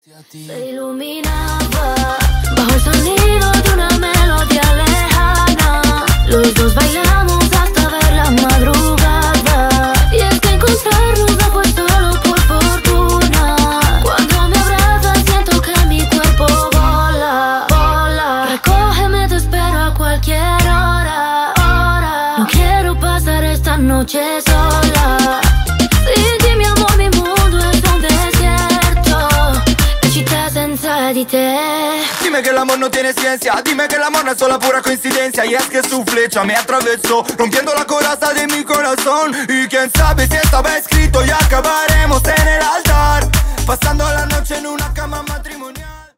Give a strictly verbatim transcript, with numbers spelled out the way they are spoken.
Se iluminaba bajo el sonido de una melodía lejana. Los dos bailamos hasta ver la madrugada. Y es que encontrarnos no fue solo por fortuna. Cuando me abrazas siento que mi cuerpo vola, vola. Recógeme, te espero a cualquier hora, hora. No quiero pasar esta noche sola. Sin ti, mi amor, mi mundo es un desierto. La città senza di te. Dime que el amor no tiene ciencia, dime que el amor no es solo pura coincidencia. Y es que su flecha me atravesó, rompiendo la coraza de mi corazón. Y quién sabe si estaba escrito y acabaremos en el altar, pasando la noche en una